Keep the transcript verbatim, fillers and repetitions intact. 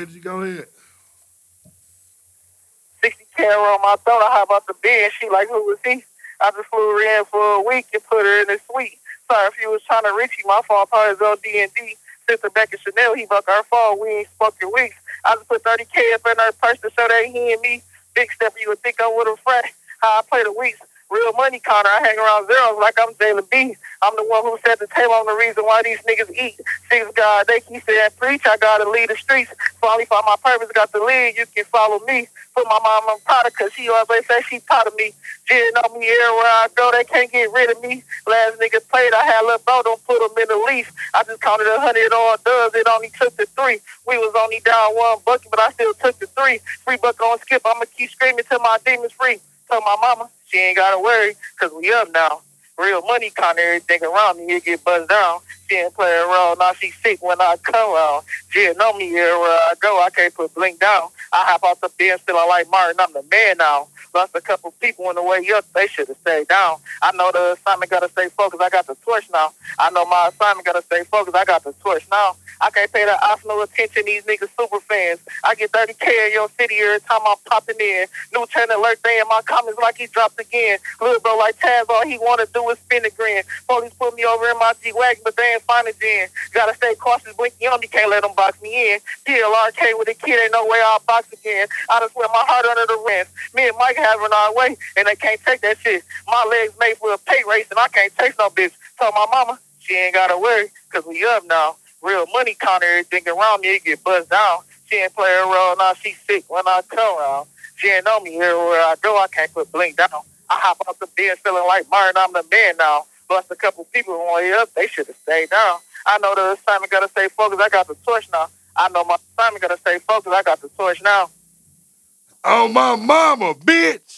Reggie. Go ahead. sixty K on my throat. I hop out the bed. She like, who was he? I just flew her in for a week and put her in the suite. Sorry if you was trying to reach me. My fault. Probably his old D and D. Sister back in Chanel. He buck our phone. We ain't spoke in weeks. I just put thirty K up in her purse to show that he and me. Big step, you would think I'm with a friend. How I play the weeks. Real money, Connor. I hang around zeros like I'm Jalen B. I'm the one who set the table. I'm the reason why these niggas eat. Six God, they keep saying preach. I gotta lead the streets. Finally found my purpose, got the lead. You can follow me. Put my mom on powder because she always say she proud of me. Jitting on me everywhere I go. They can't get rid of me. Last nigga played. I had a little bro. Don't put them in the leaf. I just counted a hundred on dubs. It only took the three. We was only down one bucket, but I still took the three. Free bucket on skip. I'ma keep screaming till my demons free. Tell my mama she ain't gotta worry, cause we up now. Real money, con everything around me, it get buzzed down. She ain't play a role, now she sick when I come around. She know me everywhere I go, I can't put blink down. I hop out the bed, feeling like Martin, I'm the man now. Lost a couple people on the way up, they should have stayed down. I know the assignment gotta stay focused, I got the torch now. I know my assignment gotta stay focused, I got the torch now. I can't pay that optional attention, these niggas super fans. I get thirty K in your city every time I'm popping in. New channel alert, they in my comments like he dropped again. Little bro like Taz, all he wanna do is spin a grin. Police put me over in my G-Wagon, but they ain't find a gen. Gotta stay cautious, blinky on me, can't let them box me in. P L R K with a kid, ain't no way I'll box again. I just wear my heart under the rinse. Me and Mike having our way, and they can't take that shit. My legs made for a pay race, and I can't take no bitch. Tell my mama, she ain't gotta worry, cause we up now. Real money, Connor, everything around me, it get buzzed down. She ain't play a role, now she sick when I come around. She ain't know me everywhere I go, I can't put blink down. I hop out the bed feeling like Martin, I'm the man now. Lost a couple people on the way up, they should have stayed down. I know the assignment gotta stay focused, I got the torch now. I know my assignment gotta stay focused, I got the torch now. Oh, my mama, bitch!